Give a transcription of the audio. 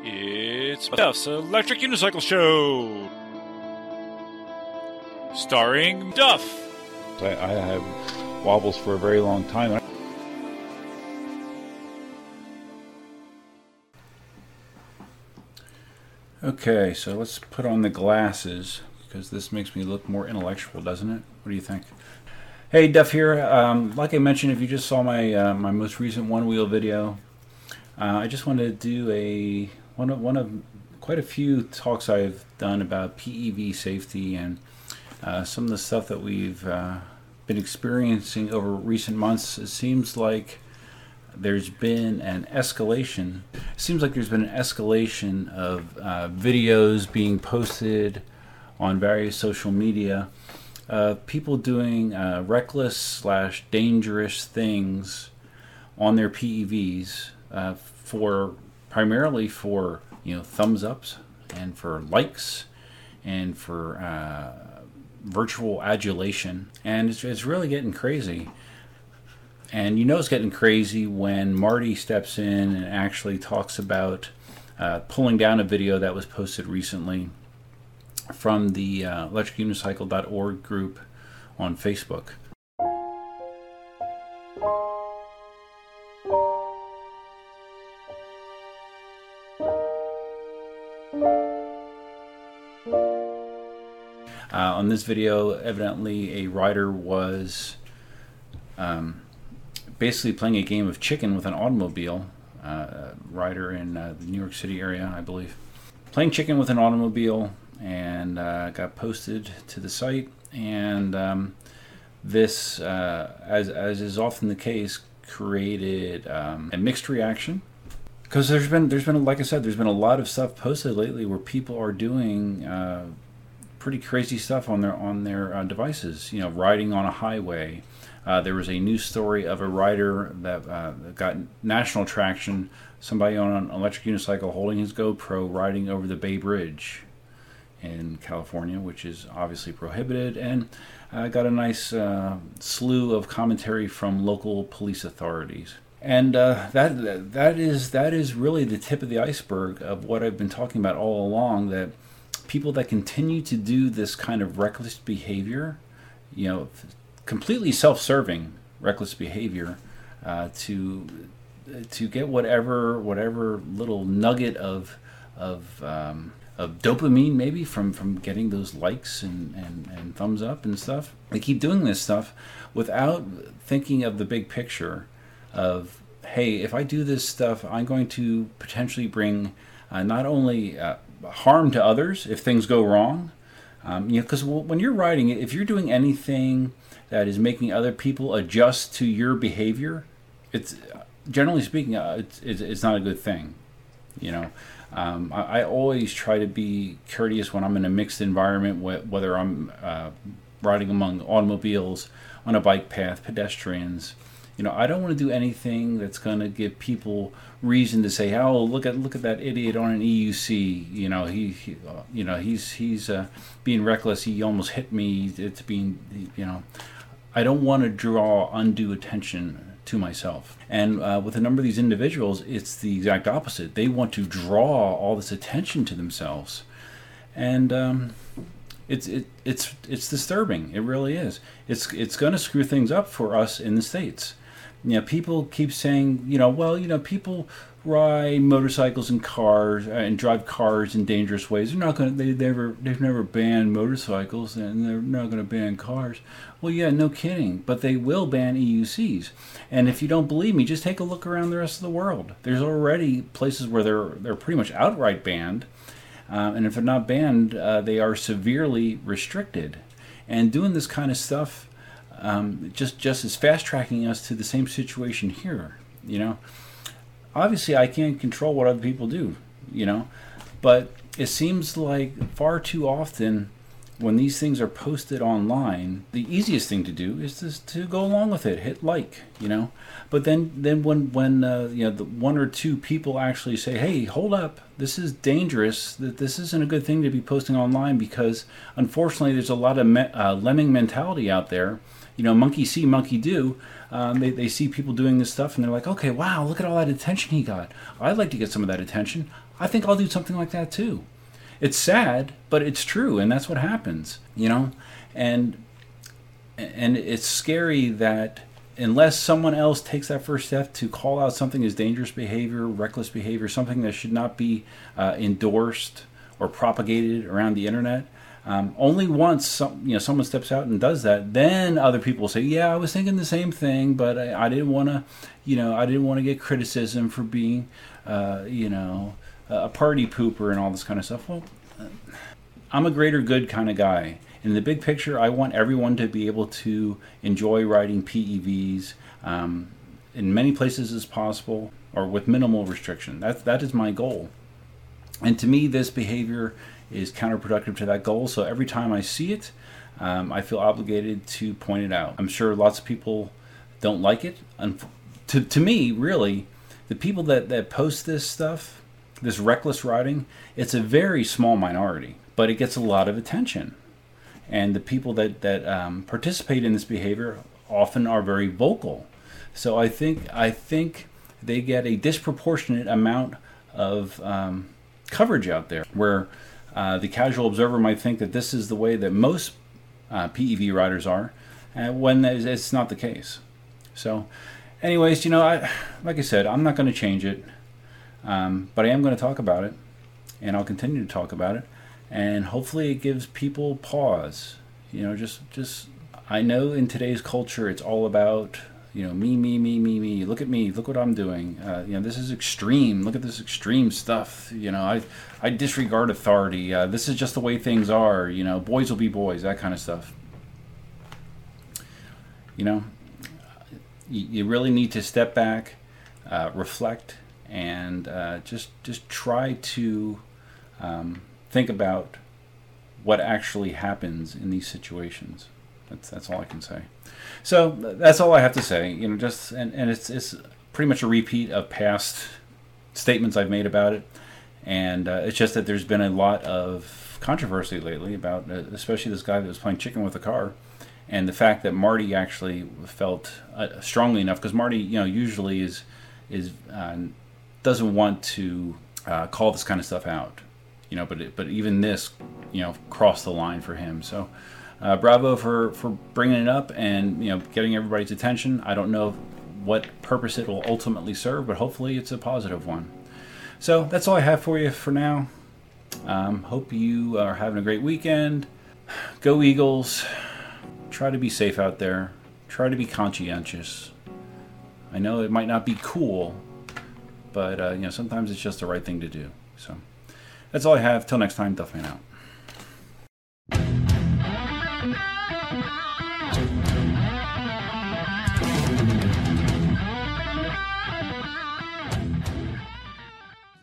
It's Duff's Electric Unicycle Show, starring Duff. I have wobbles for a very long time. Okay, so let's put on the glasses, because this makes me look more intellectual, doesn't it? What do you think? Hey, Duff here. Like I mentioned, if you just saw my my most recent one-wheel video, I just wanted to do one of quite a few talks I've done about PEV safety and some of the stuff that we've been experiencing over recent months. It seems like there's been an escalation. It seems like there's been an escalation of videos being posted on various social media. People doing reckless/dangerous things on their PEVs primarily for thumbs ups and for likes and for virtual adulation, and it's really getting crazy. And it's getting crazy when Marty steps in and actually talks about pulling down a video that was posted recently from the electricunicycle.org group on Facebook. On this video, evidently a rider was basically playing a game of chicken with an automobile. A rider in the New York City area, I believe. Playing chicken with an automobile, and got posted to the site. And this, as is often the case, created a mixed reaction. Because there's been, like I said, there's been a lot of stuff posted lately where people are doing pretty crazy stuff on their devices. Riding on a highway. There was a news story of a rider that got national traction. Somebody on an electric unicycle holding his GoPro riding over the Bay Bridge in California, which is obviously prohibited, and got a nice slew of commentary from local police authorities. And that is really the tip of the iceberg of what I've been talking about all along, that people that continue to do this kind of reckless behavior, completely self-serving reckless behavior, to get whatever little nugget of dopamine, maybe from getting those likes and thumbs up and stuff. They keep doing this stuff without thinking of the big picture of, hey, if I do this stuff, I'm going to potentially bring not only harm to others if things go wrong, because when you're riding, if you're doing anything that is making other people adjust to your behavior, it's generally speaking, it's not a good thing. I always try to be courteous when I'm in a mixed environment, whether I'm riding among automobiles, on a bike path, pedestrians. I don't want to do anything that's going to give people reason to say, "Oh, look at that idiot on an EUC. He's being reckless. He almost hit me. It's being, I don't want to draw undue attention to myself." And with a number of these individuals, it's the exact opposite. They want to draw all this attention to themselves, and it's disturbing. It really is. It's going to screw things up for us in the States. People keep saying, people ride motorcycles and cars and drive cars in dangerous ways. They've never banned motorcycles, and they're not going to ban cars. Well, yeah, no kidding. But they will ban EUCs. And if you don't believe me, just take a look around the rest of the world. There's already places where they're pretty much outright banned, and if they're not banned, they are severely restricted. And doing this kind of stuff just is fast tracking us to the same situation here. Obviously I can't control what other people do, but it seems like far too often when these things are posted online, the easiest thing to do is just to go along with it, hit like, But then when the one or two people actually say, "Hey, hold up, this is dangerous. That this isn't a good thing to be posting online," because unfortunately there's a lot of lemming mentality out there. Monkey see, monkey do. They see people doing this stuff and they're like, "Okay, wow, look at all that attention he got. I'd like to get some of that attention. I think I'll do something like that too. It's sad, but it's true, and that's what happens, you know? And it's scary that unless someone else takes that first step to call out something as dangerous behavior, reckless behavior, something that should not be endorsed or propagated around the internet, only once someone steps out and does that, then other people say, "Yeah, I was thinking the same thing, but I didn't want to, I didn't want to get criticism for being, a party pooper and all this kind of stuff." Well, I'm a greater good kind of guy. In the big picture, I want everyone to be able to enjoy riding PEVs in many places as possible, or with minimal restriction. That is my goal. And to me, this behavior is counterproductive to that goal. So every time I see it, I feel obligated to point it out. I'm sure lots of people don't like it. And to me, really, the people that post this stuff, this reckless riding, it's a very small minority, but it gets a lot of attention. And the people that participate in this behavior often are very vocal. So I think they get a disproportionate amount of coverage out there, where the casual observer might think that this is the way that most PEV riders are, when it's not the case. So anyways, like I said, I'm not going to change it, but I am going to talk about it, and I'll continue to talk about it. And hopefully it gives people pause. Just I know in today's culture it's all about, me. Look at me. Look what I'm doing. This is extreme. Look at this extreme stuff. I disregard authority. This is just the way things are. Boys will be boys. That kind of stuff. You really need to step back, reflect, and just try to think about what actually happens in these situations. That's all I can say. So that's all I have to say. And it's pretty much a repeat of past statements I've made about it. And it's just that there's been a lot of controversy lately about, especially this guy that was playing chicken with a car, and the fact that Marty actually felt strongly enough, because Marty, usually is doesn't want to call this kind of stuff out. But even this, crossed the line for him. So, bravo for bringing it up and getting everybody's attention. I don't know what purpose it will ultimately serve, but hopefully it's a positive one. So that's all I have for you for now. Hope you are having a great weekend. Go Eagles! Try to be safe out there. Try to be conscientious. I know it might not be cool, but sometimes it's just the right thing to do. So. That's all I have. Till next time, Duffman out.